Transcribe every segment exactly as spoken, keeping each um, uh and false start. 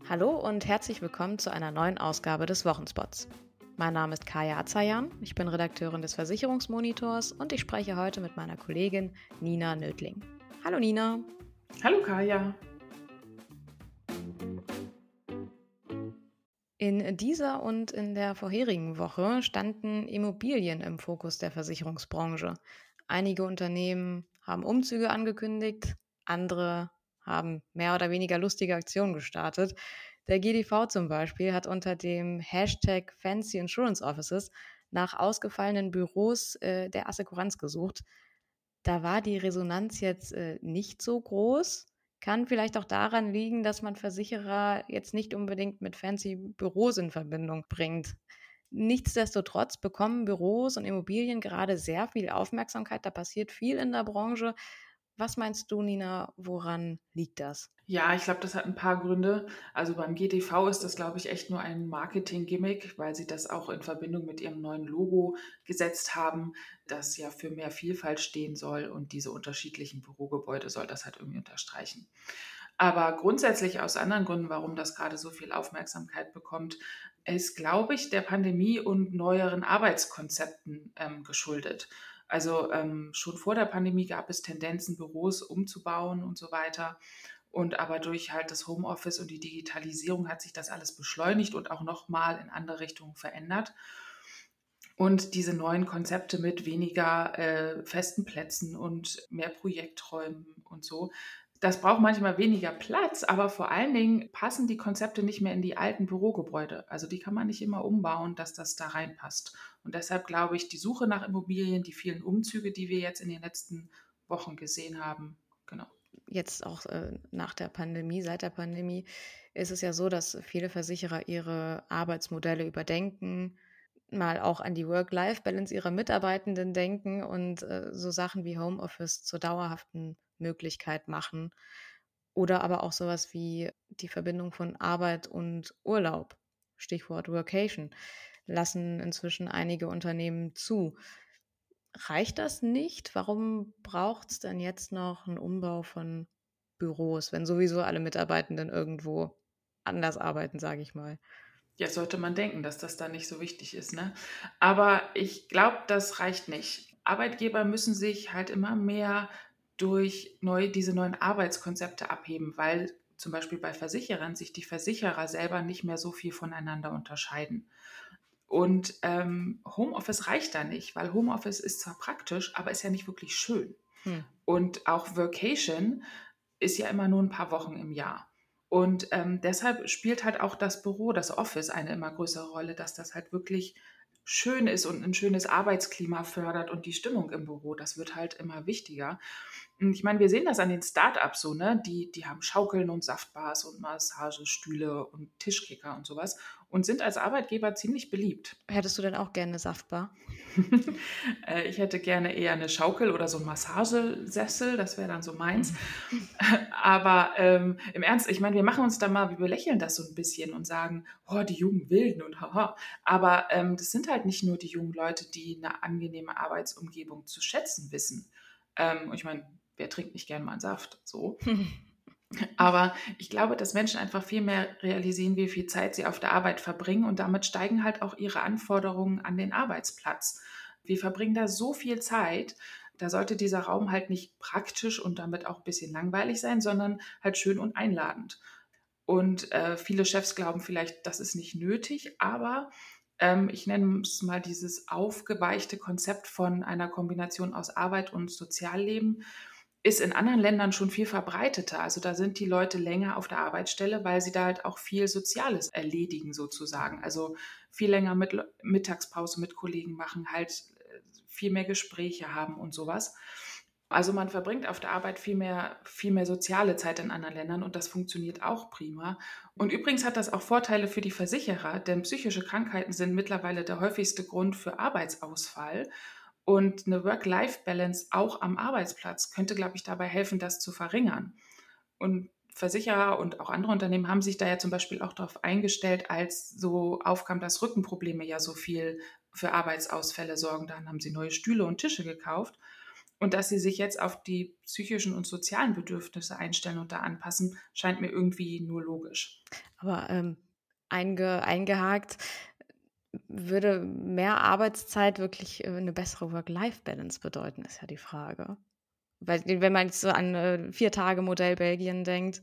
Hallo und herzlich willkommen zu einer neuen Ausgabe des Wochenspots. Mein Name ist Kaya Azayan, ich bin Redakteurin des Versicherungsmonitors und ich spreche heute mit meiner Kollegin Nina Nödling. Hallo Nina. Hallo Kaya. In dieser und in der vorherigen Woche standen Immobilien im Fokus der Versicherungsbranche. Einige Unternehmen haben Umzüge angekündigt, andere haben mehr oder weniger lustige Aktionen gestartet. Der G D V zum Beispiel hat unter dem Hashtag Fancy Insurance Offices nach ausgefallenen Büros äh, der Assekuranz gesucht. Da war die Resonanz jetzt äh, nicht so groß. Kann vielleicht auch daran liegen, dass man Versicherer jetzt nicht unbedingt mit fancy Büros in Verbindung bringt. Nichtsdestotrotz bekommen Büros und Immobilien gerade sehr viel Aufmerksamkeit. Da passiert viel in der Branche. Was meinst du, Nina, woran liegt das? Ja, ich glaube, das hat ein paar Gründe. Also beim G D V ist das, glaube ich, echt nur ein Marketing-Gimmick, weil sie das auch in Verbindung mit ihrem neuen Logo gesetzt haben, das ja für mehr Vielfalt stehen soll und diese unterschiedlichen Bürogebäude soll das halt irgendwie unterstreichen. Aber grundsätzlich aus anderen Gründen, warum das gerade so viel Aufmerksamkeit bekommt, ist, glaube ich, der Pandemie und neueren Arbeitskonzepten ähm, geschuldet. Also ähm, schon vor der Pandemie gab es Tendenzen, Büros umzubauen und so weiter. Und aber durch halt das Homeoffice und die Digitalisierung hat sich das alles beschleunigt und auch nochmal in andere Richtungen verändert. Und diese neuen Konzepte mit weniger äh, festen Plätzen und mehr Projekträumen und so, das braucht manchmal weniger Platz, aber vor allen Dingen passen die Konzepte nicht mehr in die alten Bürogebäude. Also die kann man nicht immer umbauen, dass das da reinpasst. Und deshalb glaube ich, die Suche nach Immobilien, die vielen Umzüge, die wir jetzt in den letzten Wochen gesehen haben, genau. Jetzt auch äh, nach der Pandemie, seit der Pandemie, ist es ja so, dass viele Versicherer ihre Arbeitsmodelle überdenken, mal auch an die Work-Life-Balance ihrer Mitarbeitenden denken und äh, so Sachen wie Homeoffice zur dauerhaften Möglichkeit machen. Oder aber auch sowas wie die Verbindung von Arbeit und Urlaub, Stichwort Workation, lassen inzwischen einige Unternehmen zu. Reicht das nicht? Warum braucht es denn jetzt noch einen Umbau von Büros, wenn sowieso alle Mitarbeitenden irgendwo anders arbeiten, sage ich mal? Ja, sollte man denken, dass das da nicht so wichtig ist, ne? Aber ich glaube, das reicht nicht. Arbeitgeber müssen sich halt immer mehr durch neu, diese neuen Arbeitskonzepte abheben, weil zum Beispiel bei Versicherern sich die Versicherer selber nicht mehr so viel voneinander unterscheiden. Und ähm, Homeoffice reicht da nicht, weil Homeoffice ist zwar praktisch, aber ist ja nicht wirklich schön. Hm. Und auch Workation ist ja immer nur ein paar Wochen im Jahr. Und ähm, deshalb spielt halt auch das Büro, das Office eine immer größere Rolle, dass das halt wirklich schön ist und ein schönes Arbeitsklima fördert und die Stimmung im Büro, das wird halt immer wichtiger. Und ich meine, wir sehen das an den Start-ups so, ne? Die, die haben Schaukeln und Saftbars und Massagestühle und Tischkicker und sowas und sind als Arbeitgeber ziemlich beliebt. Hättest du denn auch gerne eine Saftbar? Äh, ich hätte gerne eher eine Schaukel oder so einen Massagesessel, das wäre dann so meins. Aber ähm, im Ernst, ich meine, wir machen uns da mal, wir belächeln das so ein bisschen und sagen, oh, die jungen Wilden und haha. Aber ähm, das sind halt nicht nur die jungen Leute, die eine angenehme Arbeitsumgebung zu schätzen wissen. Ähm, und ich meine, wer trinkt nicht gerne mal einen Saft? So. Aber ich glaube, dass Menschen einfach viel mehr realisieren, wie viel Zeit sie auf der Arbeit verbringen und damit steigen halt auch ihre Anforderungen an den Arbeitsplatz. Wir verbringen da so viel Zeit, da sollte dieser Raum halt nicht praktisch und damit auch ein bisschen langweilig sein, sondern halt schön und einladend. Und äh, viele Chefs glauben vielleicht, das ist nicht nötig, aber ähm, ich nenne es mal dieses aufgeweichte Konzept von einer Kombination aus Arbeit und Sozialleben ist in anderen Ländern schon viel verbreiteter. Also da sind die Leute länger auf der Arbeitsstelle, weil sie da halt auch viel Soziales erledigen sozusagen. Also viel länger mit Mittagspause mit Kollegen machen, halt äh, viel mehr Gespräche haben und sowas. Also man verbringt auf der Arbeit viel mehr, viel mehr soziale Zeit in anderen Ländern und das funktioniert auch prima. Und übrigens hat das auch Vorteile für die Versicherer, denn psychische Krankheiten sind mittlerweile der häufigste Grund für Arbeitsausfall. Und eine Work-Life-Balance auch am Arbeitsplatz könnte, glaube ich, dabei helfen, das zu verringern. Und Versicherer und auch andere Unternehmen haben sich da ja zum Beispiel auch darauf eingestellt, als so aufkam, dass Rückenprobleme ja so viel für Arbeitsausfälle sorgen. Dann haben sie neue Stühle und Tische gekauft. Und dass sie sich jetzt auf die psychischen und sozialen Bedürfnisse einstellen und da anpassen, scheint mir irgendwie nur logisch. Aber ähm, einge, eingehakt, würde mehr Arbeitszeit wirklich äh, eine bessere Work-Life-Balance bedeuten, ist ja die Frage. Weil, wenn man jetzt so an äh, Vier-Tage-Modell Belgien denkt.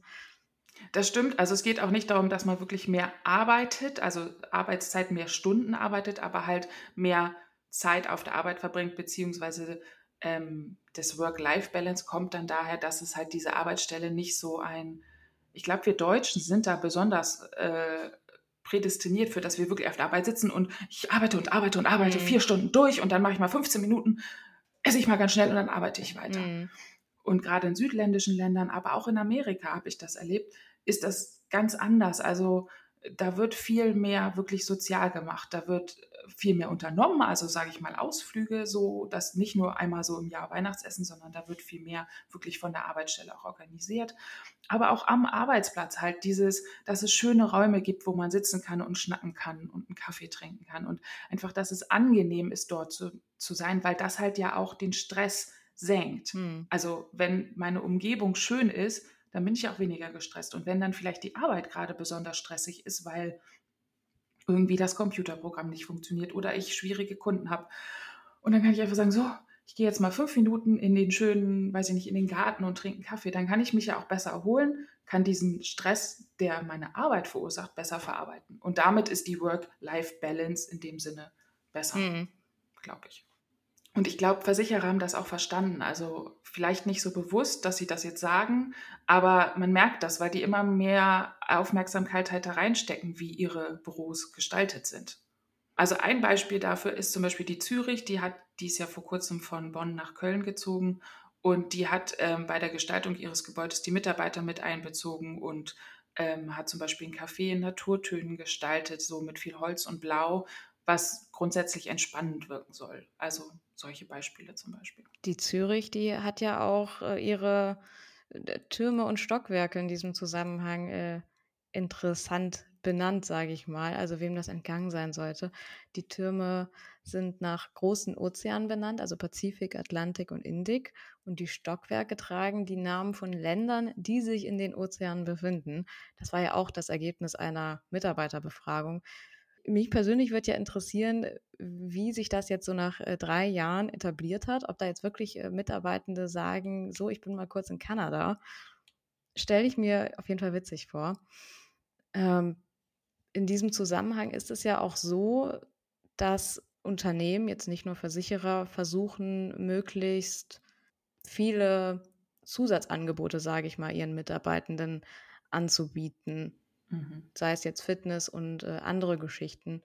Das stimmt. Also es geht auch nicht darum, dass man wirklich mehr arbeitet, also Arbeitszeit mehr Stunden arbeitet, aber halt mehr Zeit auf der Arbeit verbringt, beziehungsweise ähm, das Work-Life-Balance kommt dann daher, dass es halt diese Arbeitsstelle nicht so ein, ich glaube, wir Deutschen sind da besonders äh, prädestiniert für, dass wir wirklich auf der Arbeit sitzen und ich arbeite und arbeite und arbeite Mhm. vier Stunden durch und dann mache ich mal fünfzehn Minuten, esse ich mal ganz schnell und dann arbeite ich weiter. Mhm. Und gerade in südländischen Ländern, aber auch in Amerika habe ich das erlebt, ist das ganz anders. Also da wird viel mehr wirklich sozial gemacht. Da wird viel mehr unternommen, also sage ich mal Ausflüge, so dass nicht nur einmal so im Jahr Weihnachtsessen, sondern da wird viel mehr wirklich von der Arbeitsstelle auch organisiert. Aber auch am Arbeitsplatz halt dieses, dass es schöne Räume gibt, wo man sitzen kann und schnacken kann und einen Kaffee trinken kann und einfach, dass es angenehm ist, dort zu, zu sein, weil das halt ja auch den Stress senkt. Mhm. Also wenn meine Umgebung schön ist, dann bin ich auch weniger gestresst. Und wenn dann vielleicht die Arbeit gerade besonders stressig ist, weil irgendwie das Computerprogramm nicht funktioniert oder ich schwierige Kunden habe. Und dann kann ich einfach sagen, so, ich gehe jetzt mal fünf Minuten in den schönen, weiß ich nicht, in den Garten und trinke einen Kaffee. Dann kann ich mich ja auch besser erholen, kann diesen Stress, der meine Arbeit verursacht, besser verarbeiten. Und damit ist die Work-Life-Balance in dem Sinne besser, Mhm. glaube ich. Und ich glaube, Versicherer haben das auch verstanden. Also vielleicht nicht so bewusst, dass sie das jetzt sagen, aber man merkt das, weil die immer mehr Aufmerksamkeit halt da reinstecken, wie ihre Büros gestaltet sind. Also ein Beispiel dafür ist zum Beispiel die Zürich, die hat, die ist ja vor kurzem von Bonn nach Köln gezogen und die hat ähm, bei der Gestaltung ihres Gebäudes die Mitarbeiter mit einbezogen und ähm, hat zum Beispiel ein Café in Naturtönen gestaltet, so mit viel Holz und Blau, was grundsätzlich entspannend wirken soll. Also solche Beispiele zum Beispiel. Die Zürich, die hat ja auch äh, ihre äh, Türme und Stockwerke in diesem Zusammenhang äh, interessant benannt, sage ich mal. Also wem das entgangen sein sollte. Die Türme sind nach großen Ozeanen benannt, also Pazifik, Atlantik und Indik. Und die Stockwerke tragen die Namen von Ländern, die sich in den Ozeanen befinden. Das war ja auch das Ergebnis einer Mitarbeiterbefragung. Mich persönlich würde ja interessieren, wie sich das jetzt so nach äh, drei Jahren etabliert hat, ob da jetzt wirklich äh, Mitarbeitende sagen, so, ich bin mal kurz in Kanada. Stelle ich mir auf jeden Fall witzig vor. Ähm, in diesem Zusammenhang ist es ja auch so, dass Unternehmen, jetzt nicht nur Versicherer, versuchen, möglichst viele Zusatzangebote, sage ich mal, ihren Mitarbeitenden anzubieten, Mhm. sei es jetzt Fitness und äh, andere Geschichten.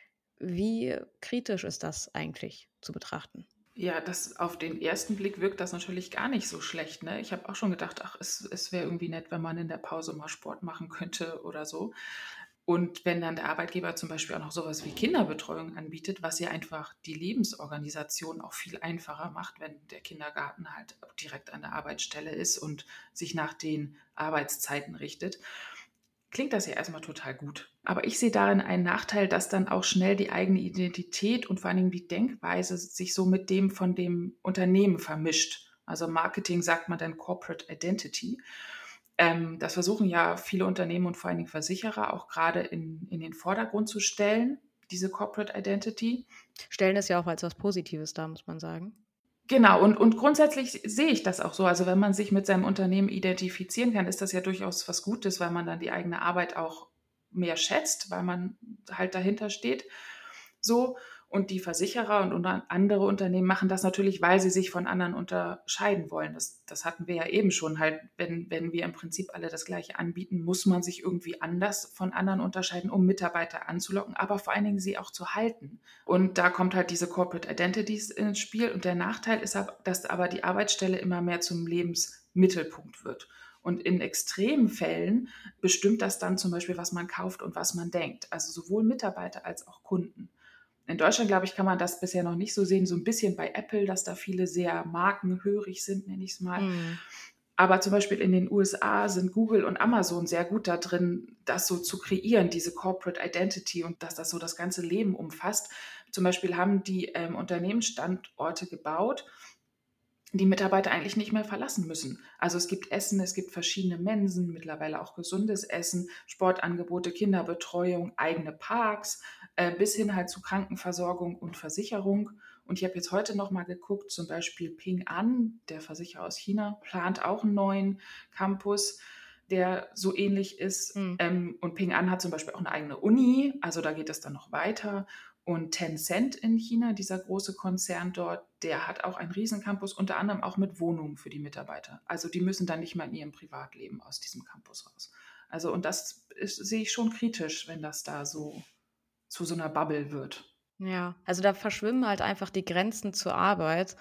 Wie kritisch ist das eigentlich zu betrachten? Ja, das auf den ersten Blick wirkt das natürlich gar nicht so schlecht. Ne? Ich habe auch schon gedacht, ach, es, es wäre irgendwie nett, wenn man in der Pause mal Sport machen könnte oder so. Und wenn dann der Arbeitgeber zum Beispiel auch noch sowas wie Kinderbetreuung anbietet, was ja einfach die Lebensorganisation auch viel einfacher macht, wenn der Kindergarten halt direkt an der Arbeitsstelle ist und sich nach den Arbeitszeiten richtet, klingt das ja erstmal total gut. Aber ich sehe darin einen Nachteil, dass dann auch schnell die eigene Identität und vor allen Dingen die Denkweise sich so mit dem von dem Unternehmen vermischt. Also Marketing sagt man dann Corporate Identity. Ähm, das versuchen ja viele Unternehmen und vor allen Dingen Versicherer auch gerade in, in den Vordergrund zu stellen, diese Corporate Identity. Stellen es ja auch als was Positives dar, muss man sagen. Genau, und, und grundsätzlich sehe ich das auch so. Also wenn man sich mit seinem Unternehmen identifizieren kann, ist das ja durchaus was Gutes, weil man dann die eigene Arbeit auch mehr schätzt, weil man halt dahinter steht. So. Und die Versicherer und andere Unternehmen machen das natürlich, weil sie sich von anderen unterscheiden wollen. Das, das hatten wir ja eben schon. Halt, wenn, wenn wir im Prinzip alle das Gleiche anbieten, muss man sich irgendwie anders von anderen unterscheiden, um Mitarbeiter anzulocken, aber vor allen Dingen sie auch zu halten. Und da kommt halt diese Corporate Identities ins Spiel. Und der Nachteil ist, dass aber die Arbeitsstelle immer mehr zum Lebensmittelpunkt wird. Und in extremen Fällen bestimmt das dann zum Beispiel, was man kauft und was man denkt. Also sowohl Mitarbeiter als auch Kunden. In Deutschland, glaube ich, kann man das bisher noch nicht so sehen. So ein bisschen bei Apple, dass da viele sehr markenhörig sind, nenne ich es mal. Mhm. Aber zum Beispiel in den U S A sind Google und Amazon sehr gut da drin, das so zu kreieren, diese Corporate Identity und dass das so das ganze Leben umfasst. Zum Beispiel haben die ähm, Unternehmensstandorte gebaut, die Mitarbeiter eigentlich nicht mehr verlassen müssen. Also es gibt Essen, es gibt verschiedene Mensen, mittlerweile auch gesundes Essen, Sportangebote, Kinderbetreuung, eigene Parks, äh, bis hin halt zu Krankenversorgung und Versicherung. Und ich habe jetzt heute noch mal geguckt, zum Beispiel Ping An, der Versicherer aus China, plant auch einen neuen Campus, der so ähnlich ist. Hm. Ähm, und Ping An hat zum Beispiel auch eine eigene Uni, also da geht es dann noch weiter. Und Tencent in China, dieser große Konzern dort, der hat auch einen Riesencampus, unter anderem auch mit Wohnungen für die Mitarbeiter. Also die müssen dann nicht mal in ihrem Privatleben aus diesem Campus raus. Also und das ist, sehe ich schon kritisch, wenn das da so zu so einer Bubble wird. Ja, also da verschwimmen halt einfach die Grenzen zur Arbeit,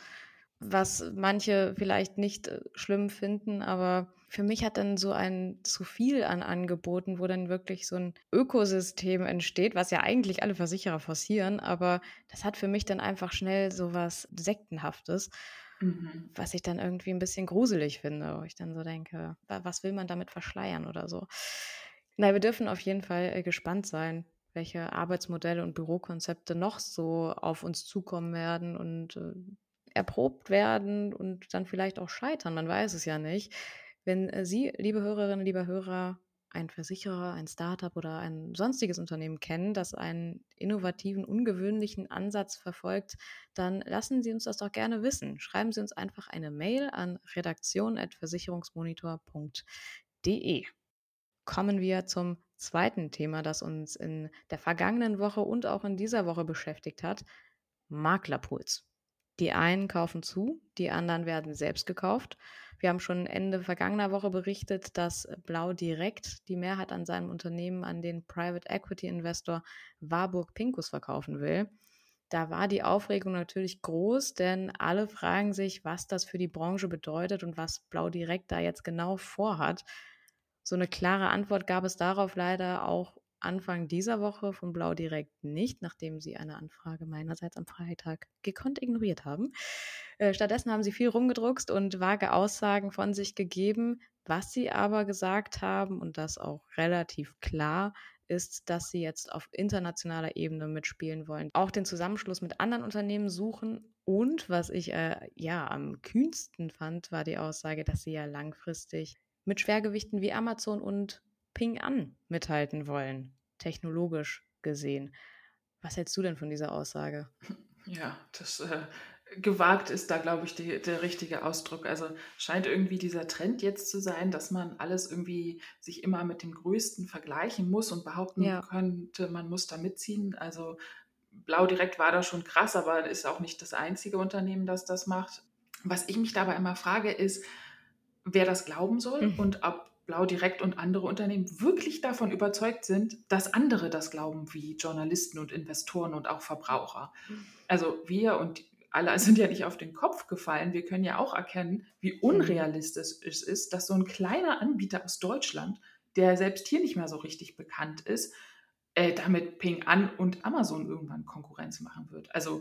was manche vielleicht nicht äh, schlimm finden, aber für mich hat dann so ein zu viel an Angeboten, wo dann wirklich so ein Ökosystem entsteht, was ja eigentlich alle Versicherer forcieren, aber das hat für mich dann einfach schnell so was Sektenhaftes, Mhm. was ich dann irgendwie ein bisschen gruselig finde, wo ich dann so denke, wa- was will man damit verschleiern oder so. Na, wir dürfen auf jeden Fall äh, gespannt sein, welche Arbeitsmodelle und Bürokonzepte noch so auf uns zukommen werden und äh, erprobt werden und dann vielleicht auch scheitern. Man weiß es ja nicht. Wenn äh, Sie, liebe Hörerinnen, lieber Hörer, einen Versicherer, ein Startup oder ein sonstiges Unternehmen kennen, das einen innovativen, ungewöhnlichen Ansatz verfolgt, dann lassen Sie uns das doch gerne wissen. Schreiben Sie uns einfach eine Mail an redaktion at versicherungsmonitor punkt de. Kommen wir zum zweiten Thema, das uns in der vergangenen Woche und auch in dieser Woche beschäftigt hat: Maklerpools. Die einen kaufen zu, die anderen werden selbst gekauft. Wir haben schon Ende vergangener Woche berichtet, dass Blau Direkt die Mehrheit an seinem Unternehmen an den Private Equity Investor Warburg Pincus verkaufen will. Da war die Aufregung natürlich groß, denn alle fragen sich, was das für die Branche bedeutet und was Blau Direkt da jetzt genau vorhat. So eine klare Antwort gab es darauf leider auch Anfang dieser Woche von Blau Direkt nicht, nachdem sie eine Anfrage meinerseits am Freitag gekonnt ignoriert haben. Äh, stattdessen haben sie viel rumgedruckst und vage Aussagen von sich gegeben. Was sie aber gesagt haben, und das auch relativ klar, ist, dass sie jetzt auf internationaler Ebene mitspielen wollen, auch den Zusammenschluss mit anderen Unternehmen suchen. Und was ich äh, ja am kühnsten fand, war die Aussage, dass sie ja langfristig mit Schwergewichten wie Amazon und Ping An mithalten wollen, technologisch gesehen. Was hältst du denn von dieser Aussage? Ja, das äh, gewagt ist da, glaube ich, die, der richtige Ausdruck. Also scheint irgendwie dieser Trend jetzt zu sein, dass man alles irgendwie sich immer mit dem Größten vergleichen muss und behaupten Ja. könnte, man muss da mitziehen. Also Blau Direkt war da schon krass, aber ist auch nicht das einzige Unternehmen, das das macht. Was ich mich dabei immer frage, ist, wer das glauben soll und ob Blau Direkt und andere Unternehmen wirklich davon überzeugt sind, dass andere das glauben, wie Journalisten und Investoren und auch Verbraucher. Also wir und alle sind ja nicht auf den Kopf gefallen. Wir können ja auch erkennen, wie Mhm. unrealistisch es ist, dass so ein kleiner Anbieter aus Deutschland, der selbst hier nicht mehr so richtig bekannt ist, äh, damit Ping An und Amazon irgendwann Konkurrenz machen wird. Also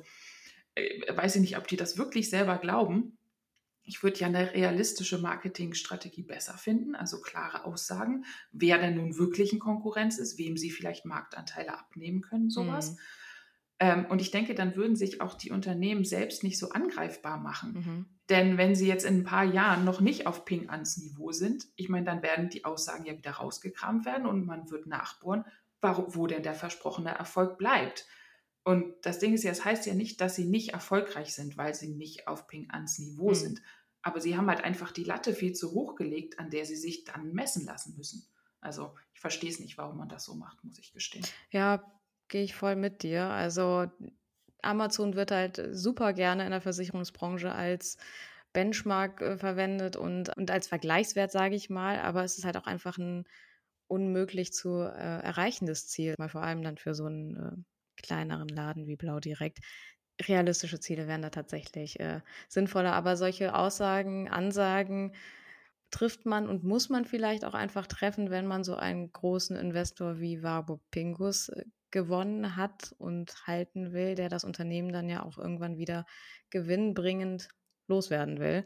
äh, weiß ich nicht, ob die das wirklich selber glauben. Ich würde ja eine realistische Marketingstrategie besser finden, also klare Aussagen, wer denn nun wirklich in Konkurrenz ist, wem sie vielleicht Marktanteile abnehmen können, sowas. Mhm. Ähm, und ich denke, dann würden sich auch die Unternehmen selbst nicht so angreifbar machen. Mhm. Denn wenn sie jetzt in ein paar Jahren noch nicht auf Ping ans Niveau sind, ich meine, dann werden die Aussagen ja wieder rausgekramt werden und man wird nachbohren, warum, wo denn der versprochene Erfolg bleibt. Und das Ding ist ja, es heißt ja nicht, dass sie nicht erfolgreich sind, weil sie nicht auf Ping ans Niveau Mhm. sind. Aber sie haben halt einfach die Latte viel zu hoch gelegt, an der sie sich dann messen lassen müssen. Also ich verstehe es nicht, warum man das so macht, muss ich gestehen. Ja, gehe ich voll mit dir. Also Amazon wird halt super gerne in der Versicherungsbranche als Benchmark äh, verwendet und, und als Vergleichswert, sage ich mal. Aber es ist halt auch einfach ein unmöglich zu äh, erreichendes Ziel, mal vor allem dann für so einen äh, kleineren Laden wie Blau Direkt. Realistische Ziele wären da tatsächlich äh, sinnvoller, aber solche Aussagen, Ansagen trifft man und muss man vielleicht auch einfach treffen, wenn man so einen großen Investor wie Warburg Pincus äh, gewonnen hat und halten will, der das Unternehmen dann ja auch irgendwann wieder gewinnbringend loswerden will.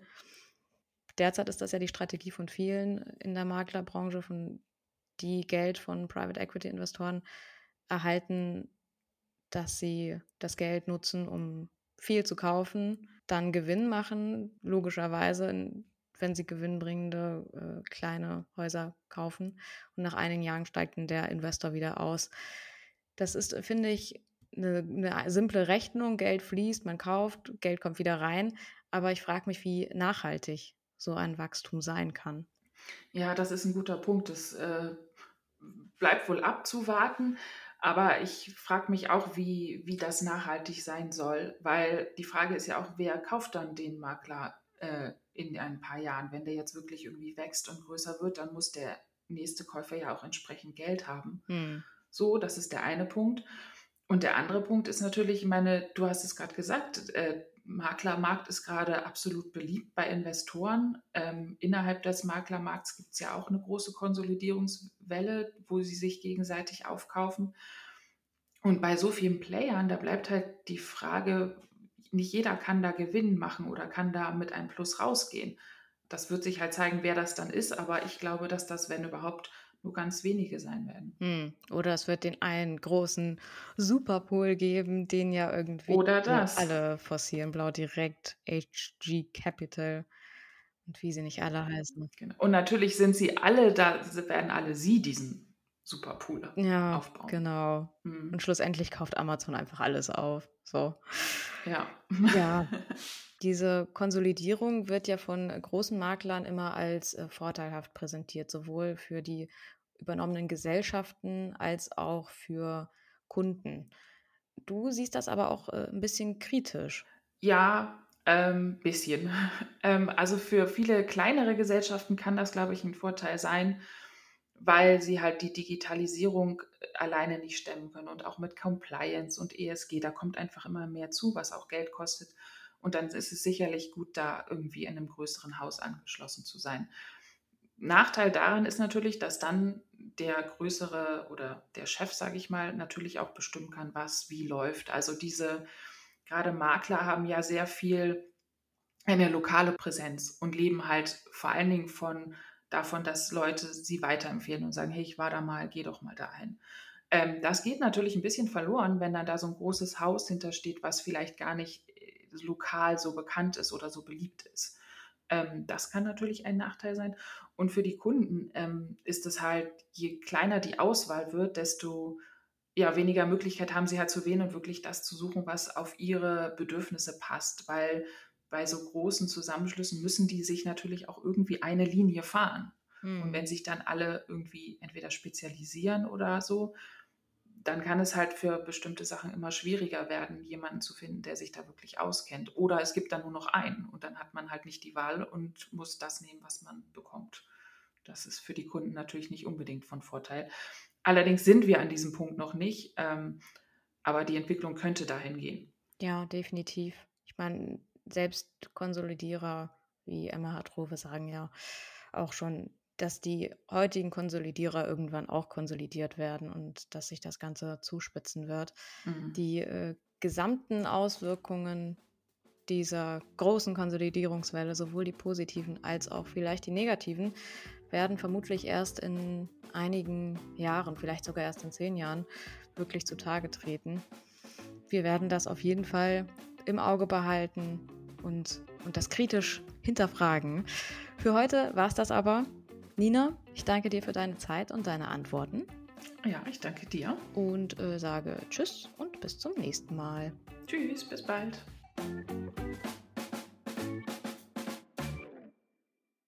Derzeit ist das ja die Strategie von vielen in der Maklerbranche, von die Geld von Private Equity Investoren erhalten, dass sie das Geld nutzen, um viel zu kaufen, dann Gewinn machen, logischerweise, wenn sie gewinnbringende äh, kleine Häuser kaufen. Und nach einigen Jahren steigt dann der Investor wieder aus. Das ist, finde ich, eine, eine simple Rechnung. Geld fließt, man kauft, Geld kommt wieder rein. Aber ich frage mich, wie nachhaltig so ein Wachstum sein kann. Ja, das ist ein guter Punkt. Das äh, bleibt wohl abzuwarten. Aber ich frage mich auch, wie, wie das nachhaltig sein soll. Weil die Frage ist ja auch, wer kauft dann den Makler äh, in ein paar Jahren? Wenn der jetzt wirklich irgendwie wächst und größer wird, dann muss der nächste Käufer ja auch entsprechend Geld haben. Hm. So, das ist der eine Punkt. Und der andere Punkt ist natürlich, ich meine, du hast es gerade gesagt, äh, Maklermarkt ist gerade absolut beliebt bei Investoren. Ähm, innerhalb des Maklermarkts gibt es ja auch eine große Konsolidierungswelle, wo sie sich gegenseitig aufkaufen. Und bei so vielen Playern, da bleibt halt die Frage, nicht jeder kann da Gewinn machen oder kann da mit einem Plus rausgehen. Das wird sich halt zeigen, wer das dann ist, aber ich glaube, dass das, wenn überhaupt, nur ganz wenige sein werden. Hm. Oder es wird den einen großen Superpool geben, den ja irgendwie Oder das. alle forcieren. Blau Direkt, H G Capital und wie sie nicht alle heißen. Genau. Und natürlich sind sie alle, da werden alle sie diesen Superpool Ja, aufbauen. genau. Mhm. Und schlussendlich kauft Amazon einfach alles auf. So. Ja. Ja. Diese Konsolidierung wird ja von großen Maklern immer als äh, vorteilhaft präsentiert, sowohl für die übernommenen Gesellschaften als auch für Kunden. Du siehst das aber auch äh, ein bisschen kritisch. Ja, ähm, bisschen. ähm, also für viele kleinere Gesellschaften kann das, glaube ich, ein Vorteil sein, weil sie halt die Digitalisierung alleine nicht stemmen können und auch mit Compliance und E S G, da kommt einfach immer mehr zu, was auch Geld kostet. Und dann ist es sicherlich gut, da irgendwie in einem größeren Haus angeschlossen zu sein. Nachteil daran ist natürlich, dass dann der größere oder der Chef, sage ich mal, natürlich auch bestimmen kann, was wie läuft. Also diese, gerade Makler haben ja sehr viel eine lokale Präsenz und leben halt vor allen Dingen von, davon, dass Leute sie weiterempfehlen und sagen, hey, ich war da mal, geh doch mal dahin. Ähm, das geht natürlich ein bisschen verloren, wenn dann da so ein großes Haus hintersteht, was vielleicht gar nicht äh, lokal so bekannt ist oder so beliebt ist. Ähm, das kann natürlich ein Nachteil sein. Und für die Kunden ähm, ist es halt, je kleiner die Auswahl wird, desto ja, weniger Möglichkeit haben sie halt zu wählen und wirklich das zu suchen, was auf ihre Bedürfnisse passt. Weil bei so großen Zusammenschlüssen müssen die sich natürlich auch irgendwie eine Linie fahren. Hm. Und wenn sich dann alle irgendwie entweder spezialisieren oder so, dann kann es halt für bestimmte Sachen immer schwieriger werden, jemanden zu finden, der sich da wirklich auskennt. Oder es gibt dann nur noch einen und dann hat man halt nicht die Wahl und muss das nehmen, was man bekommt. Das ist für die Kunden natürlich nicht unbedingt von Vorteil. Allerdings sind wir an diesem Punkt noch nicht, ähm, aber die Entwicklung könnte dahin gehen. Ja, definitiv. Ich meine, selbst Konsolidierer wie Emma Hartrove sagen ja auch schon, dass die heutigen Konsolidierer irgendwann auch konsolidiert werden und dass sich das Ganze zuspitzen wird. Mhm. Die äh, gesamten Auswirkungen dieser großen Konsolidierungswelle, sowohl die positiven als auch vielleicht die negativen, werden vermutlich erst in einigen Jahren, vielleicht sogar erst in zehn Jahren, wirklich zutage treten. Wir werden das auf jeden Fall im Auge behalten und, und das kritisch hinterfragen. Für heute war es das aber. Nina, ich danke dir für deine Zeit und deine Antworten. Ja, ich danke dir. Und äh, sage Tschüss und bis zum nächsten Mal. Tschüss, bis bald.